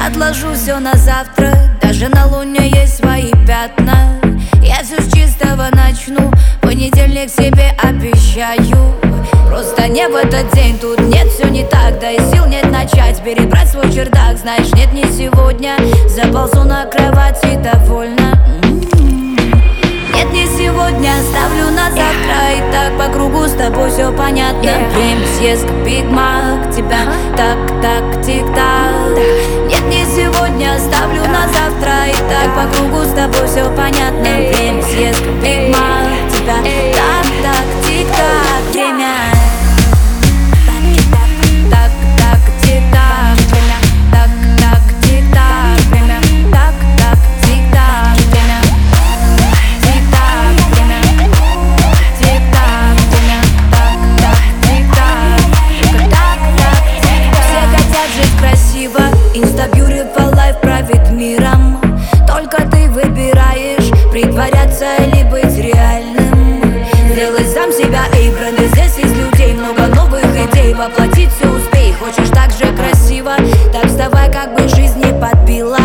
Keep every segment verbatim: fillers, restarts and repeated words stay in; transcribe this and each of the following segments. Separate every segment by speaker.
Speaker 1: Отложу все на завтра, даже на луне есть свои пятна. Я все с чистого начну, понедельник себе обещаю. Просто не в этот день, тут нет, все не так. Да и сил нет начать перебрать свой чердак. Знаешь, нет, не сегодня, заползу на кровати довольно. Нет, не сегодня, оставлю на завтра. И так по кругу с тобой все понятно. Время съест, как Биг Мак. Тебя так, так, тик-так. Нет, не сегодня, оставлю на завтра. И так по кругу с тобой все понятно. Время съест, как Биг Мак. Тебя так, так, тик-так. Время так, так, тик-так. Время так, так, тик-так. Время так, так, тик-так. Время тик-так. Время тик-так. Время так, так, тик-так. Так, так, тик-так. Все хотят жить красиво, инста-бьютифул лайф правит миром. Только ты выбираешь притворяться или быть реальным. Сделай сам себя, эй, бренды, здесь из людей много новых идей. Воплотить все успей, хочешь так же красиво, так вставай, как бы жизнь не подбила.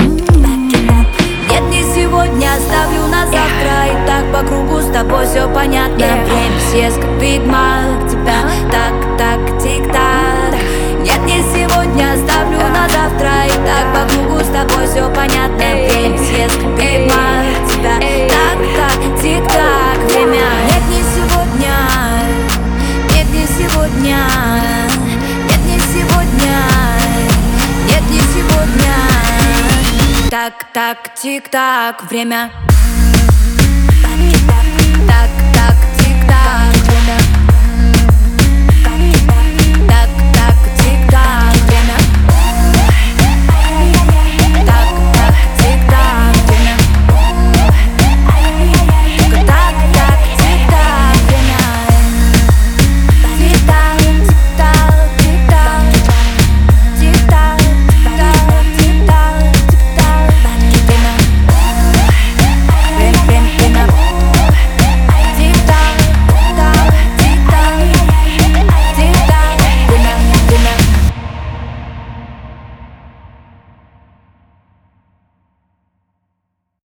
Speaker 1: Нет, не сегодня, оставлю на завтра. И так по кругу с тобой все понятно. Время съест, как Биг Мак. Тебя так, так, тик-так. Нет, не сегодня, оставлю на завтра. И так по кругу с тобой все понятно. Время съест, как Биг Мак. Тебя так, так, тик-так. Время нет, не сегодня. Нет, не сегодня. Нет, не сегодня. Нет, не сегодня. Так, так, тик-так. Время так, так, тик-так.